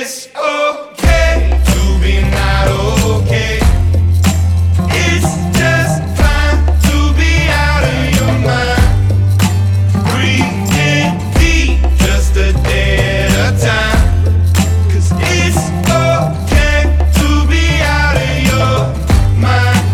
It's okay to be not okay. It's just fine to be out of your mind. Breathe in deep, just a day at a time. 'Cause it's okay to be out of your mind.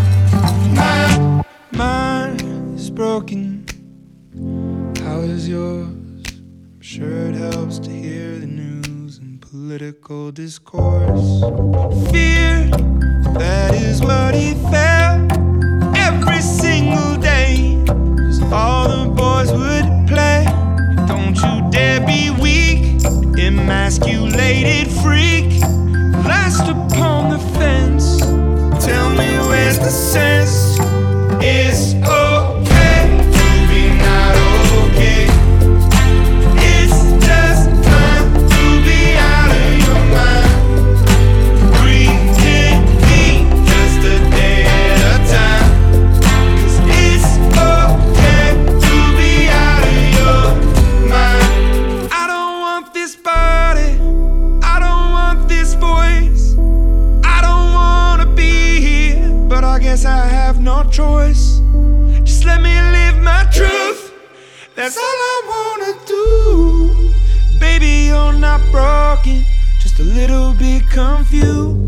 Mine is broken. How is yours? I'm sure it helps to hear the news and political discourse. Fear, that is what he felt every single day. 'Cause all the boys would play. Don't you dare be weak, emasculated freak. Last upon the fence. Tell me where's the sense? It's okay to be not okay. It's just time to be out of your mind. Breathe in deep, just a day at a time. 'Cause it's okay to be out of your mind. I don't want this body, I don't want this voice. I don't wanna be here, but I guess I have no choice. Just let me live my truth, that's all I wanna do. Baby, you're not broken, just a little bit confused.